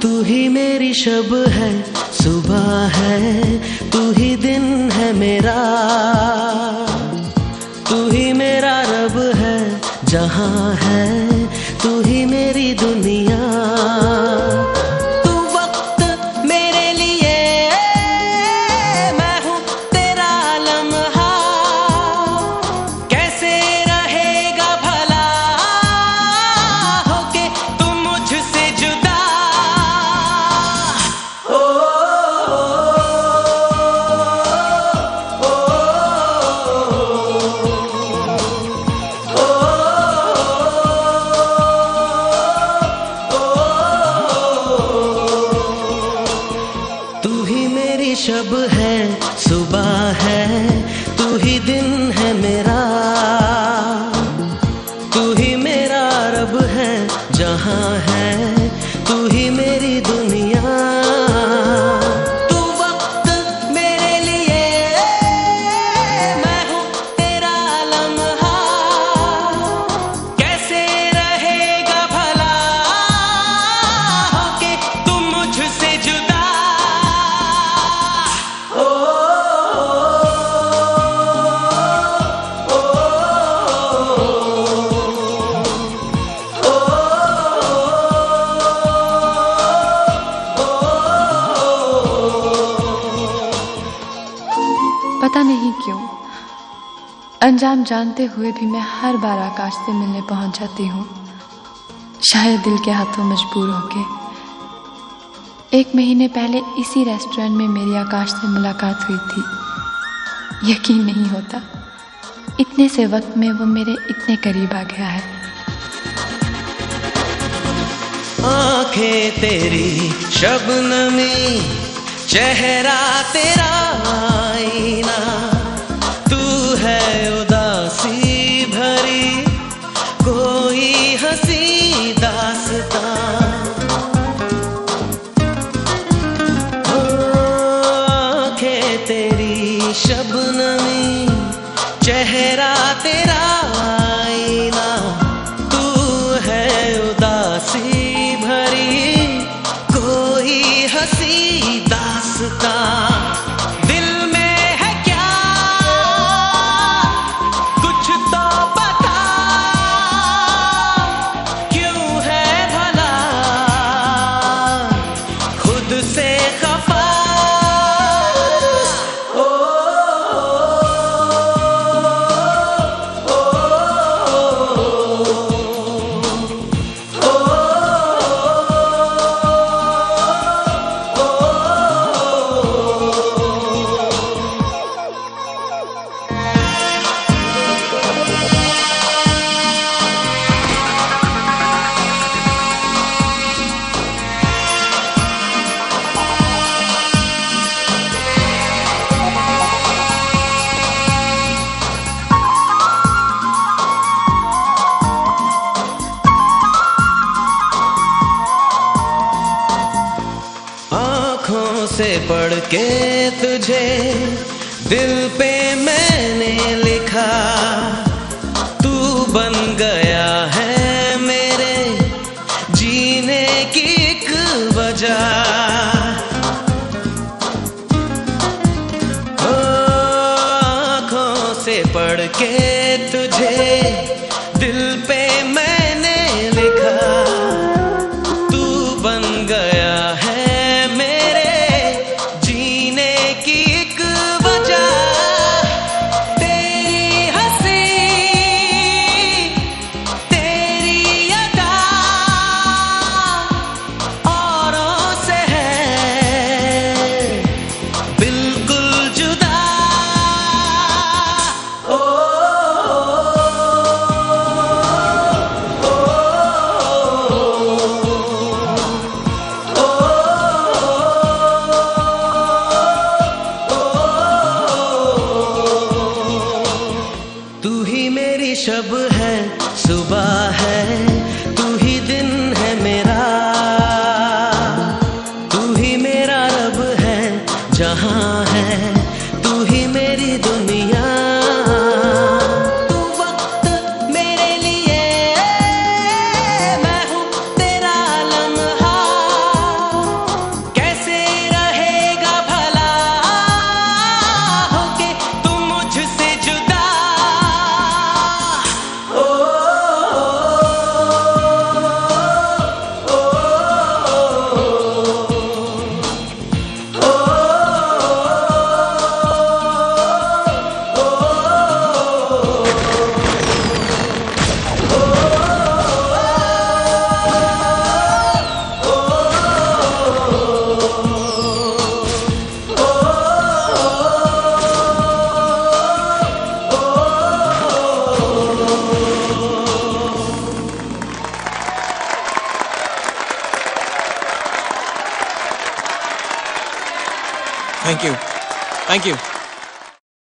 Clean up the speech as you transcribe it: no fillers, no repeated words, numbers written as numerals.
तू ही मेरी शब है, सुबह है, तू ही दिन है मेरा, तू ही मेरा रब है, जहां है तू ही मेरी दुनिया। तू वक्त मेरे लिए, मैं हूँ तेरा लम्हा, कैसे रहेगा भला होके तू मुझसे जुदा। शब है, सुबह है, तू ही दिन है मेरा, तू ही मेरा रब है, जहां है तू ही मेरी दुनिया। तू वक्त मेरे लिए, मैं हूँ तेरा लम्हा, कैसे रहेगा भला होके तू मुझसे जुदा। पता नहीं क्यों, अंजाम जानते हुए भी मैं हर बार आकाश से मिलने पहुंच जाती हूँ, शायद दिल के हाथों मजबूर होके। 1 महीने पहले इसी रेस्टोरेंट में मेरी आकाश से मुलाकात हुई थी। यकीन नहीं होता, इतने से वक्त में वो मेरे इतने करीब आ गया है। आंखें तेरी शबनमी, चेहरा तेरा आईना, तू है उदासी भरी कोई हंसी दास्तां। आंखें तेरी शबनमी, चेहरा तेरा आईना, तू है उदासी भरी कोई हंसी दास्तां। दिल में है क्या कुछ तो बता, क्यों है भला खुद से खफा। आँखों से पढ़ के तुझे दिल पे मैंने लिखा, तू बन गया है मेरे जीने की एक वजह। आँखों से पढ़ के तुझे दिल पे मैंने लिखा, तू बन गया है थैंक यू थैंक यू।